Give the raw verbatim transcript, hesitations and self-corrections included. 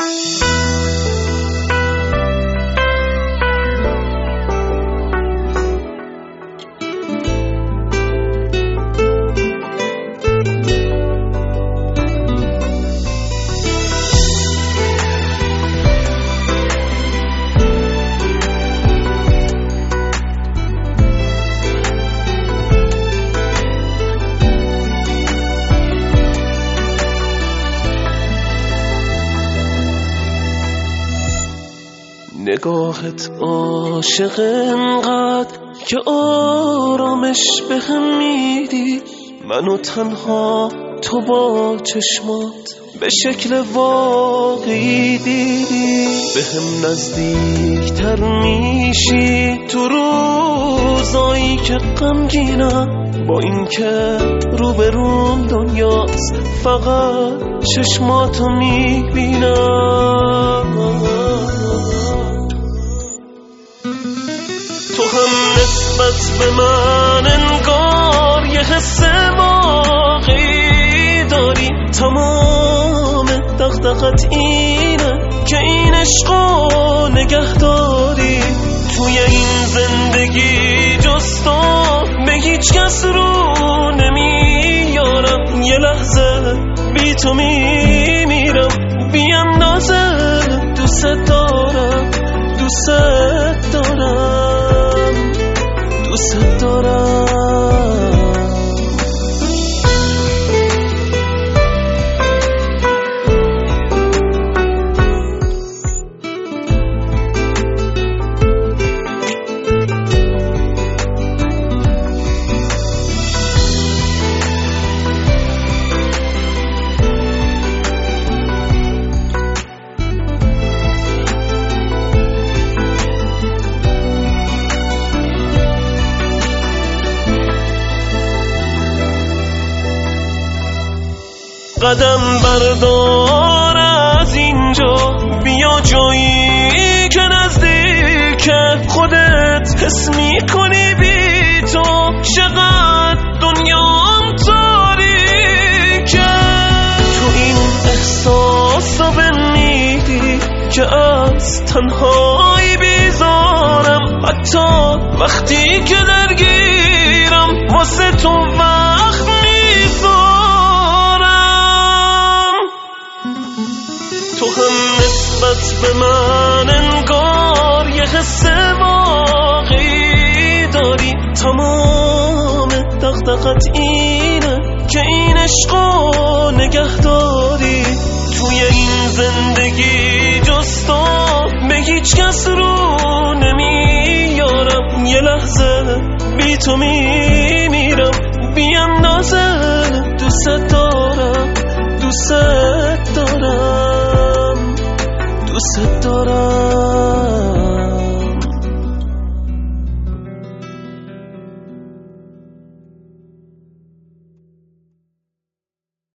نگاهت عاشق انقدر که آرامش به هم میدی، منو تنها تو با چشمات به شکل واقعی دیدی. به هم نزدیکتر میشی تو روزایی که غمگینم، با این که روبروم دنیاست فقط چشماتو میبینم. تو هم نسبت به من انگار یه حس واقعی داری، تمام دغدغت اینه که این عشقو نگه داری. توی این زندگی جز تو به هیچ کس رو نمیارم، یه لحظه بی تو میمیرم بی اندازه. دوست دارم دوست دارم دوست دارم. قدم بردار از اینجا، بیا جایی که نزدیک خودت حس میکنی بی تو چقدر دنیام تاریکه. تو این احساس رو بمیدی که از تنهایی بیزارم، حتی وقتی که درگیرم واسه تو وقت میذارم. تو هم نسبت به من انگار یه حس واقعی داری، تمام دغدغت اینه که این عشقو نگه داری. توی این زندگی جز تو به هیچ کس رو نمیارم، یه لحظه بی تو میمیرم بی اندازه. دوست دارم دوست دارم دوست دارم.